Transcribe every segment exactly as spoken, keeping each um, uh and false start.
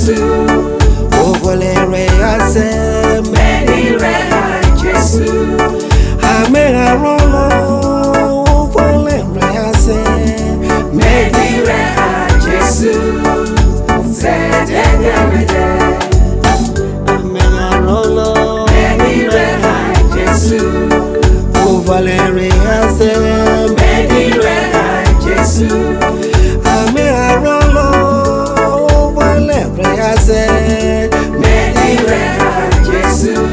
Jésus. Oh, volere ase. Medire Jésus. Amera rolo. Oh, volere ase. Medire Jésus. Zedegede. Amera rolo. Medire Jésus. Oh, volere ase. Medire Jésus. Amera rolo. Oh, volere ase. Medire Jésus.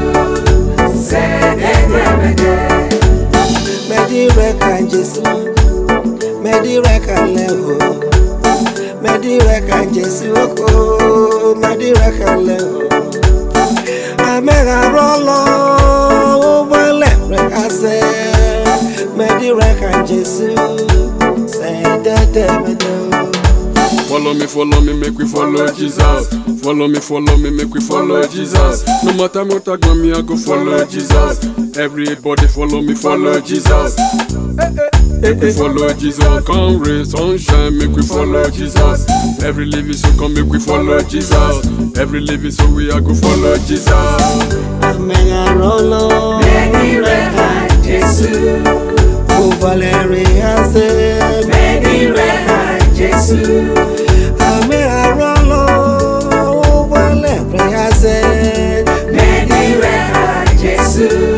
Zedegede. Medire kan Jesu. Medire kan leho. Medire kan Jesu oko. Medire kan leho. Amera rolo. Volere ase. Medire kan Jesu. Say da da me do. Follow me, follow me, make we follow Jesus. Follow me, follow me, make we follow Jesus. No matter what I go, me I go follow Jesus. Everybody follow me, follow Jesus. Make we follow Jesus. Come rain, sunshine, make we follow Jesus. Every living soul come, make we follow Jesus. Every living soul we are go follow Jesus. Amera rolo. Medire Jésus. Oh, volere ase. Medire Jésus. Amera rolo. Oh, volere ase. Medire Jésus.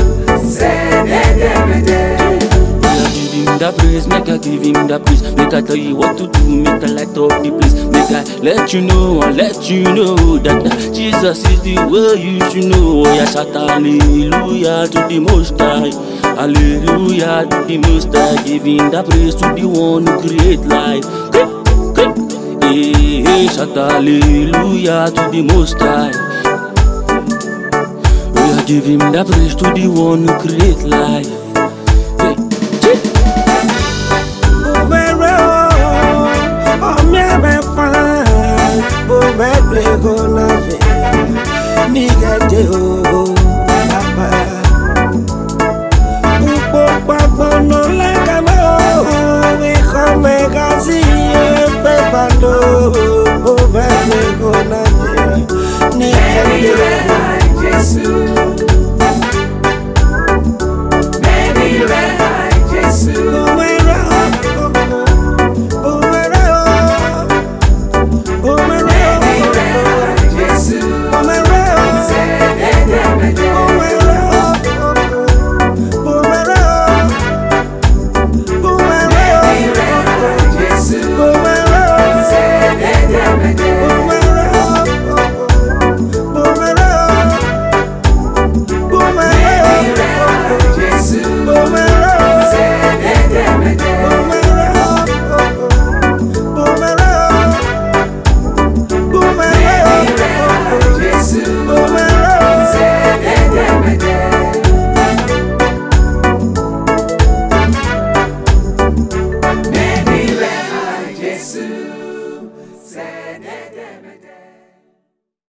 Zedegede. Give him that praise, make I give him that praise. Make I tell you what to do, make I light up the place. Make I let you know, and let you know that, that Jesus is the way you should know. Oh, yeah, shout hallelujah to the Most High. Hallelujah to the Most High. Give him that praise to the one who create life. Hey, hey, shout hallelujah to the Most High. Oh, yeah, give him that praise to the one who create life. Medire